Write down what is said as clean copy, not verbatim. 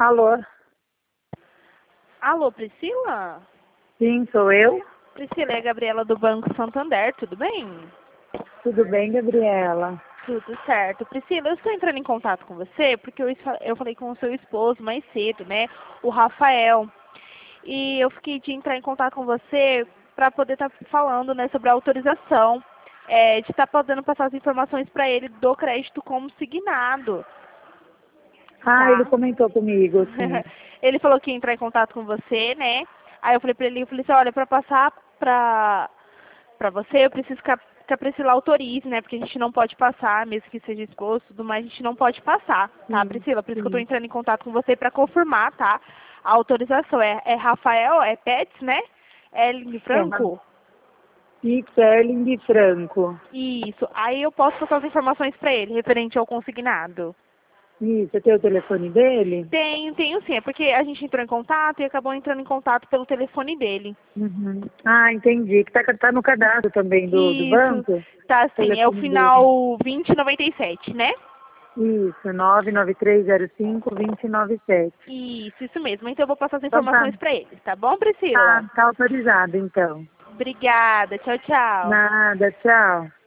Alô? Alô, Priscila? Sim, sou eu. Priscila, é a Gabriela do Banco Santander, tudo bem? Tudo bem, Gabriela? Tudo certo. Priscila, eu estou entrando em contato com você porque eu falei com o seu esposo mais cedo, né? O Rafael. E eu fiquei de entrar em contato com você para poder estar falando, né, sobre a autorização de estar podendo passar as informações para ele do crédito como signado, Ele tá? comentou comigo, sim. Ele falou que ia entrar em contato com você, né? Aí eu falei pra ele, eu falei assim, olha, pra passar pra você, eu preciso que a Priscila autorize, né? Porque a gente não pode passar, mesmo que seja esposo, tudo mais, a gente não pode passar, tá, Sim, Priscila? Por isso que eu tô sim. entrando em contato com você pra confirmar, tá? A autorização é Rafael, é Pets, né? L É Franco? Sterling Franco. Isso. Aí eu posso passar as informações pra ele, referente ao consignado. Isso, você tem o telefone dele? Tenho sim. É porque a gente entrou em contato e acabou entrando em contato pelo telefone dele. Uhum. Entendi. Que tá no cadastro também do Isso, banco? tá O sim. É o telefone dele. final 2097, né? Isso, 99305-2097. Isso mesmo. Então eu vou passar as Então tá. informações pra eles, tá bom, Priscila? Tá autorizado, então. Obrigada. Tchau, tchau. Nada, tchau.